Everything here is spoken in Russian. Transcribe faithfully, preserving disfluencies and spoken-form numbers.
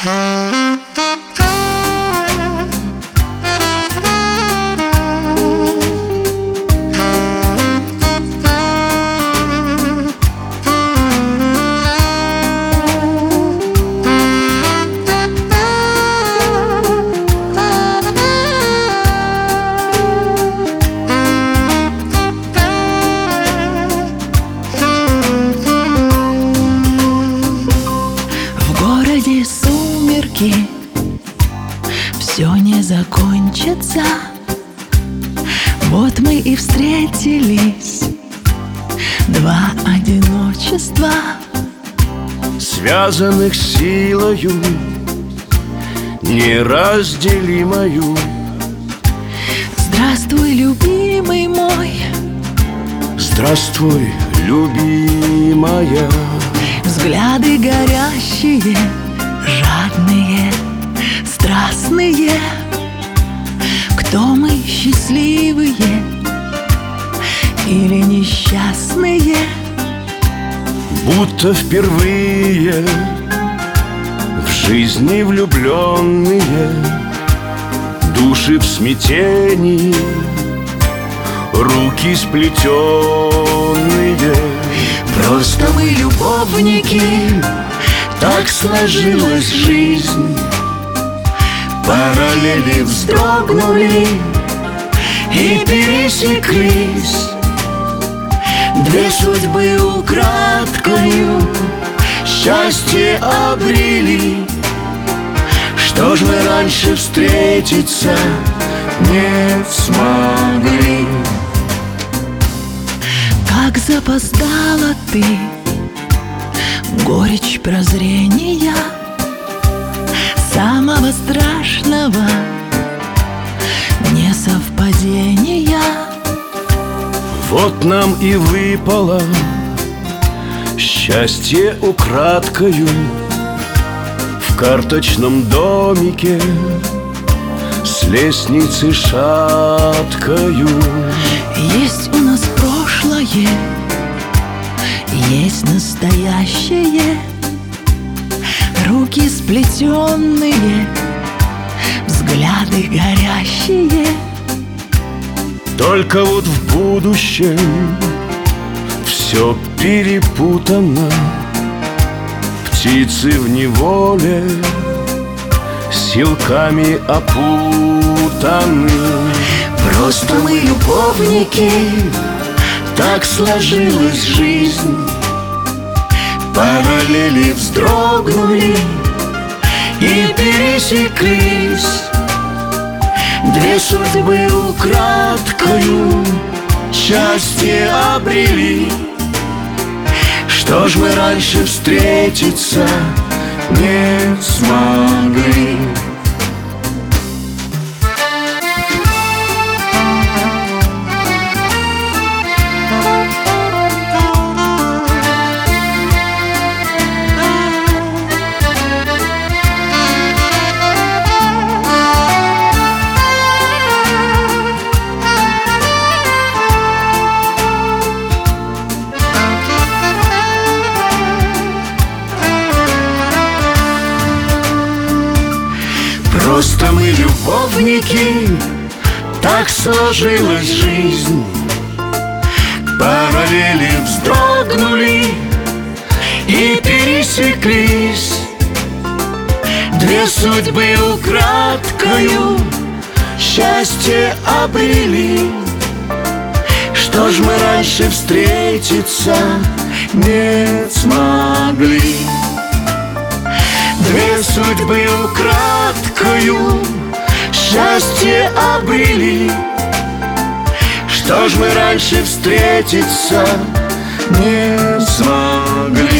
Сумерки, все не закончится. Вот мы и встретились, два одиночества, связанных силою неразделимою. Здравствуй, любимый мой. Здравствуй, любимая. Взгляды горящие, жадные, страстные. Кто мы, счастливые или несчастные? Будто впервые в жизни влюбленные, души в смятении, руки сплетенные. Просто мы любовники, так сложилась жизнь. Параллели вздрогнули и пересеклись. Две судьбы украдкою счастье обрели. Что ж мы раньше встретиться не смогли? Как запоздала ты, горечь прозрения самого страшного несовпадения. Вот нам и выпало счастье украдкою в карточном домике с лестницы шаткою. Есть у нас прошлое, есть настоящее, руки сплетенные, взгляды горящие. Только вот в будущем все перепутано. Птицы в неволе силками опутаны. Просто мы любовники, так сложилась жизнь. Параллели вздрогнули и пересеклись. Две судьбы украдкою счастье обрели. Что ж мы раньше встретиться не смогли? Просто мы любовники, так сложилась жизнь. Параллели вздрогнули и пересеклись. Две судьбы украдкою счастье обрели. Что ж мы раньше встретиться не смогли? Две судьбы украдкою счастье обрели. Что ж мы раньше встретиться не смогли?